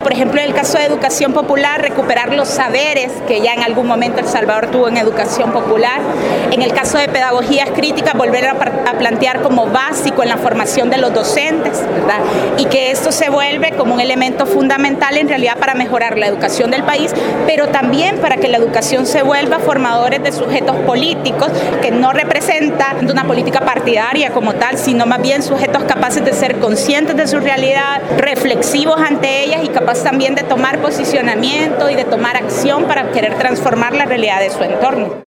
por ejemplo, en el caso de educación popular, recuperar los saberes que ya en algún momento El Salvador tuvo en educación popular. En el caso de pedagogías críticas, volver a plantear como básico en la formación de los docentes, ¿verdad? Y que esto se vuelve como un elemento fundamental en realidad para mejorar la educación del país, pero también para que la educación se vuelva formadores de sujetos políticos que no representan una política partidaria como tal, sino más bien sujetos capaces de ser conscientes de su realidad, reflexivos ante ellas y capaces también de tomar posicionamiento y de tomar acción para querer transformar la realidad de su entorno.